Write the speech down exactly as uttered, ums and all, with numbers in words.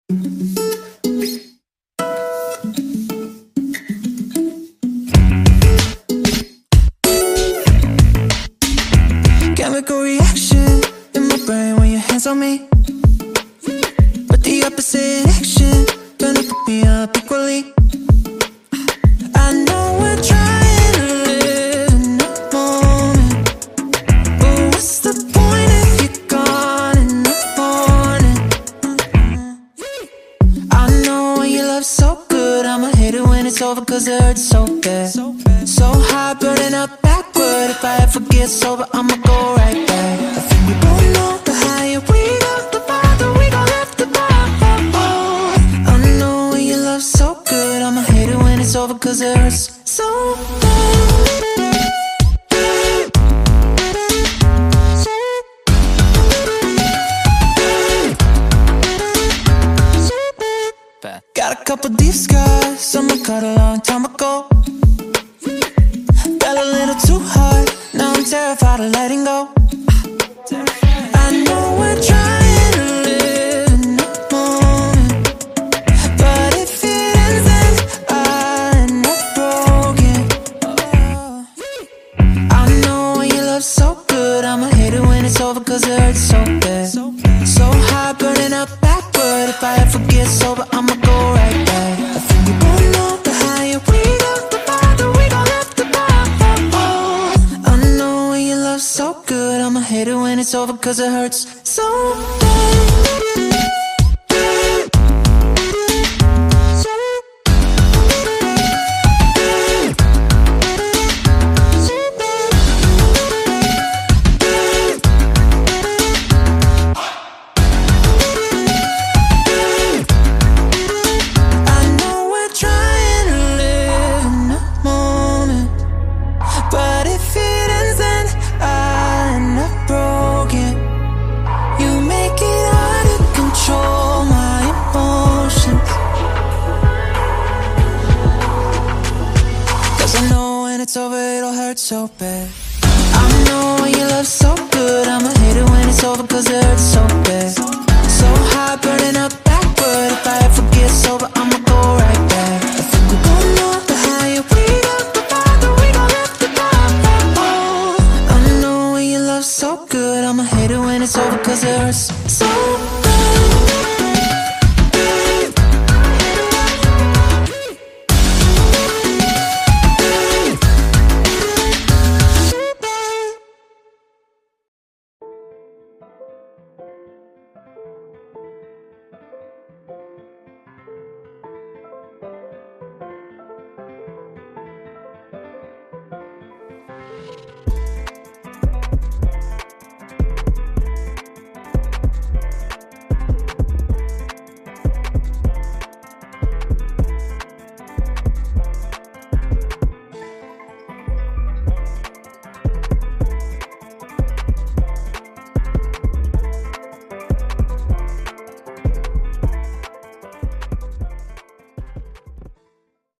Chemical reaction in my brain when your hands on me, but the opposite action gonna pick me up equally. I know we're trying to live in the moment, but what's the point if you're gone in the morning? I know when you love so good, I'ma hate it when it's over, cause it hurts so bad. So high, burning up backward. If I ever get sober, I'ma go right back. I think we both know the higher we go, the farther we go left the bar. I know when you love so good, I'ma hate it when it's over, cause it hurts so bad. Got a couple deep scars on my cut a long time ago. Fell a little too hard, now I'm terrified of letting go. I know we're trying to live in the moment, but if it ends then I end up broken. I know when you love so good, I'ma hate it when it's over, cause it hurts so bad. So high, burning up backward. If I ever get sober, I'ma go right back. I think we both know the higher we go, the farther we go left the bar. I know when you love so good, I'ma hate it when it's over, cause it hurts so bad. It's over, it'll hurt so bad. I know when you love so good, I'ma hate it when it's over, cause it hurts so bad. So high, burning up